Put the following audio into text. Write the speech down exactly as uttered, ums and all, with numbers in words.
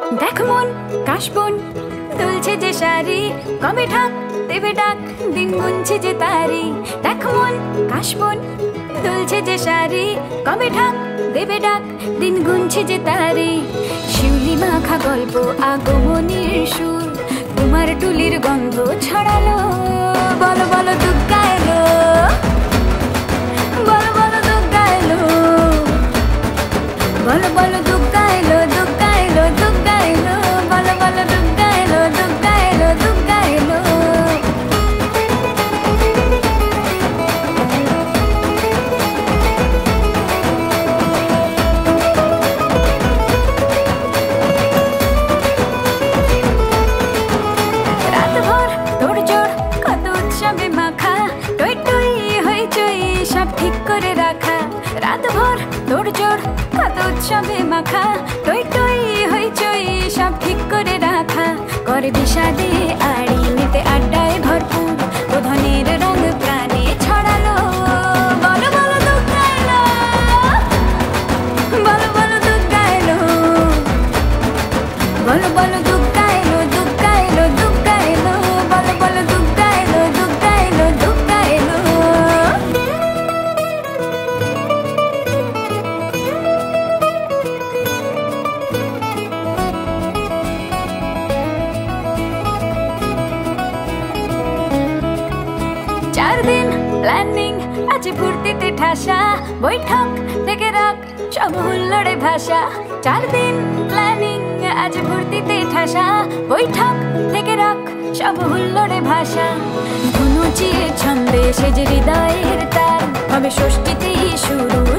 দেখ মন কাশবন দুলছে যে শাড়ি, কবে ঢাক দেবে ডাক দিন গুনছে যে তারি। দেখ মন কাশবন দুলছে যে শাড়ি, কবে ঢাক দেবে ডাক দিন গুনছে যে তারি। শিউলি মাখা গল্প আগমনীর সুর, তোমার টুলির গন্ধ ছড়ালো। বলো বলো দুগ্গা এলো, বলো বলো দুগ্গা এলো, বলো বলো দুগ্গা এলো, দুগ্গা এলো, দুগ্গা এলো, বলো বলো দুগ্গা এলো, দুগ্গা এলো, দুগ্গা এলো। রাতভর তোড়জোড় কত উৎসবে মাখা, টই টই হইচই সব ঠিক করে রাখা। রাতভর তোড়জোড় কত উৎসবে মাখা, টই টই হইচই সব ঠিক করে রাখা। করে বিষাদে আড়ি মেতে আড্ডায় ভরপুর, প্রধানের রং প্রাণে ছড়ালো। বলো বলো দুগ্গা এলো, বলো বলো দুগ্গা এলো, বলো বলো দুগ্গা এলো, দুগ্গা এলো, দুগ্গা এলো, বলো বলো দুগ্গা এলো, দুগ্গা এলো, দুগ্গা এলো। চার দিন প্ল্যানিং আজ ফুর্তিতে ঠাসা, বৈঠক থেকে রাখ সব হুল্লোড়ে ভাষা। চার দিন প্ল্যানিং আজ ফুর্তিতে ঠাসা, বৈঠক থেকে রাখ সব হুল্লোড়ে ভাষা। ধুনুচিয়ে ছন্দে সেজে হৃদয়ের তার, হবে ষষ্ঠীতেই শুরু